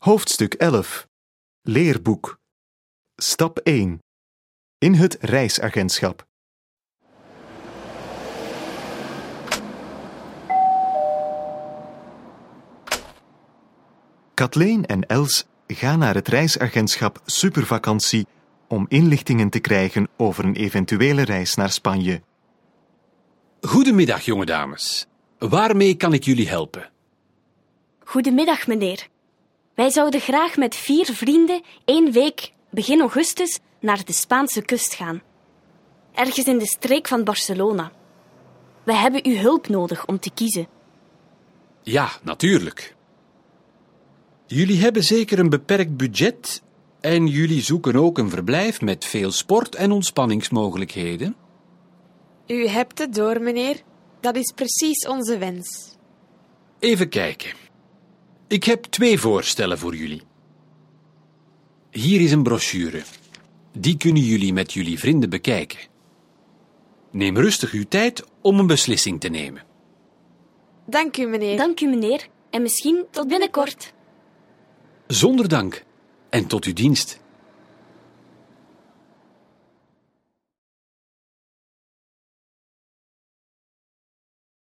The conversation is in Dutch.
Hoofdstuk 11. Leerboek. Stap 1. In het reisagentschap. Kathleen en Els gaan naar het reisagentschap Supervakantie om inlichtingen te krijgen over een eventuele reis naar Spanje. Goedemiddag, jonge dames. Waarmee kan ik jullie helpen? Goedemiddag, meneer. Wij zouden graag met 4 vrienden 1 week, begin augustus, naar de Spaanse kust gaan. Ergens in de streek van Barcelona. We hebben uw hulp nodig om te kiezen. Ja, natuurlijk. Jullie hebben zeker een beperkt budget en jullie zoeken ook een verblijf met veel sport- en ontspanningsmogelijkheden. U hebt het door, meneer. Dat is precies onze wens. Even kijken. Ik heb 2 voorstellen voor jullie. Hier is een brochure. Die kunnen jullie met jullie vrienden bekijken. Neem rustig uw tijd om een beslissing te nemen. Dank u, meneer. Dank u, meneer. En misschien tot binnenkort. Zonder dank en tot uw dienst.